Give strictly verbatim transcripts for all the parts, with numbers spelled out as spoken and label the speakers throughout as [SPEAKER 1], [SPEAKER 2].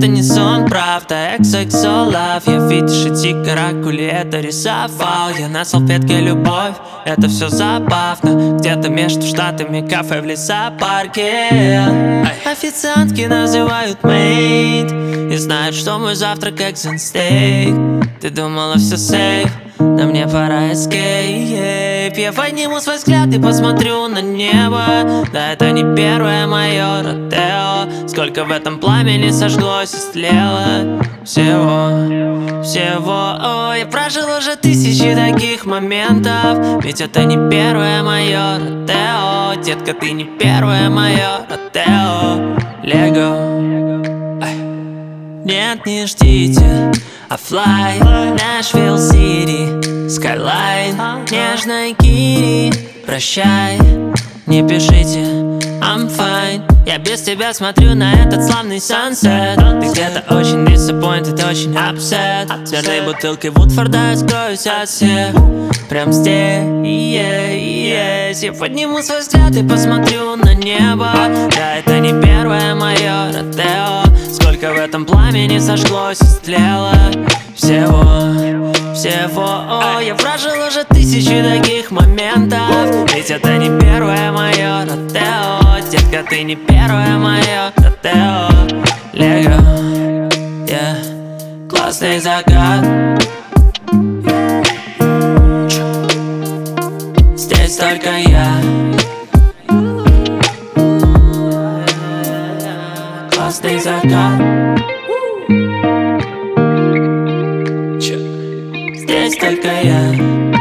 [SPEAKER 1] не сон, правда. Экс экс о love. Я видишь эти каракули, это рисовал. Я на салфетке любовь, это все забавно. Где-то между штатами кафе в лесопарке. Официантки называют мейд и знают, что мой завтрак eggs and steak. Ты думала все сейф, но мне пора escape. Я подниму свой взгляд и посмотрю на небо. Да, это не первое мое родео. Сколько в этом пламени сожглось и стлело всего, всего. О, я прожил уже тысячи таких моментов. Ведь это не первое мое родео. Детка, ты не первое мое родео. Лего. Нет, не ждите, а fly, Nashville City, Skyline, нежная Кири, прощай, не пишите, I'm fine. Я без тебя смотрю на этот славный sunset. Ты где-то очень disappointed, очень upset. С верной бутылкой Вудфорда я скроюсь от всех. Прям здесь, yeah, yeah. Я подниму свой взгляд и посмотрю на небо. Да, это не первое мое родео. Сколько в этом пламени сошлось и стлело всего, всего. О, я прожил уже тысячи таких моментов. Ведь это не первое мое родео. Детка, ты не первое мое родео. Лего, yeah. Классный закат. Здесь только я. Классный закат. Здесь только я.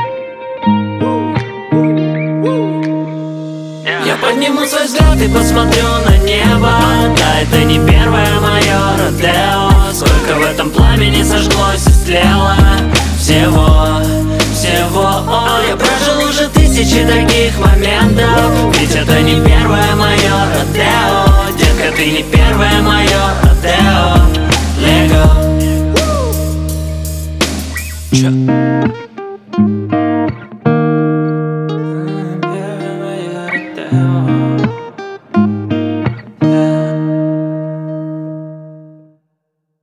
[SPEAKER 1] Я подниму свой взгляд и посмотрю на небо. Да, это не первое мое родео. Сколько в этом пламени сошлось и стлело всего, всего. О, я прожил уже тысячи таких моментов.